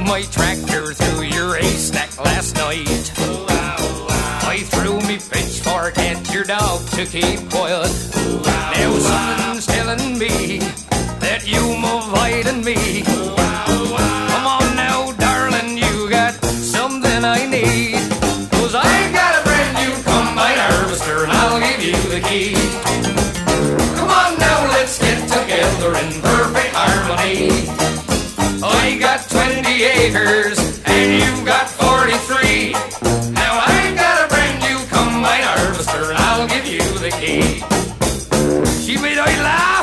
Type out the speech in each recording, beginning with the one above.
my tractor through your haystack last night. I threw me pitchfork at your dog to keep quiet. Now something's telling me that you're avoiding me. Come on now, darling, you got something I need. 'Cause I got a brand new combine harvester and I'll give you the key. Come on now, let's get together in perfect harmony. I got 20 acres and you've got 43. Now I got a brand new combine harvester and I'll give you the key. She made I laugh.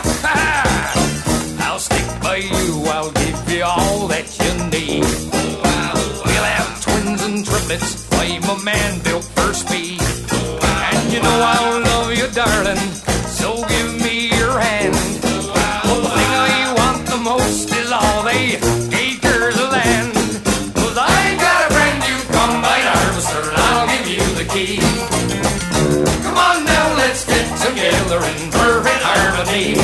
I'll stick by you, I'll give you all that you need. We'll have twins and triplets, I'm a man built for speed. And you know I'll love you, darling, so give me your hand. The thing I want the most is all the acres of land. 'Cause I got a brand new combine harvester and I'll give you the key. Come on now, let's get together in perfect harmony.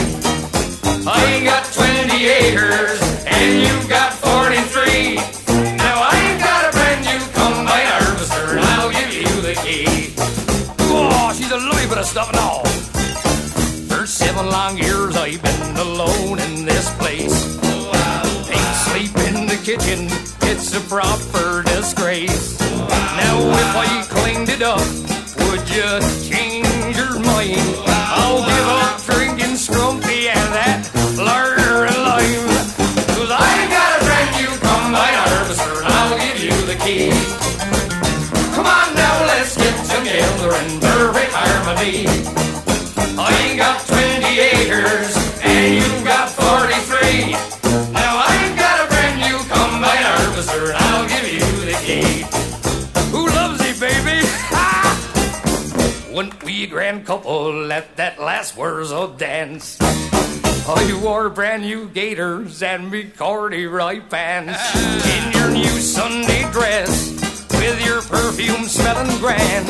I got 20 acres and you've got 43. Now I got a brand new combine harvester and I'll give you the key. Oh, she's a lovely bit of stuff and all. For 7 long years I've been alone in this place. Ain't sleep in the kitchen, it's a proper disgrace. Now if I cleaned it up, would you change your mind? I'll give up drinking Scrumpy and that larder and lime. 'Cause I got a brand new combine harvester and I'll give you the key. Come on now, let's get together in perfect harmony. I got 20 acres and you've got 43. Now I got a brand new combine harvester and I'll give you the key. Who loves you, baby? Ha! Wouldn't we grand couple at that last Wurzel dance? I wore brand new gaiters and me corduroy pants. In your new Sunday dress with your perfume smelling grand.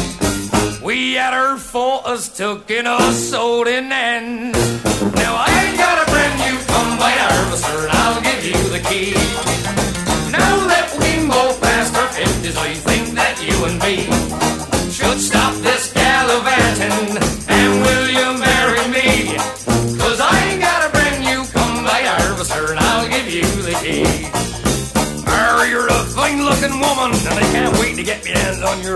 We had our photos took in a sold in end. Now I got a brand new combine harvester and I'll give you the key. Now that we both past our 50s, I think that you and me should stop this gallivanting and will you marry me? 'Cause I got a brand new combine harvester and I'll give you the key. You're a fine looking woman and I can't wait to get my hands on your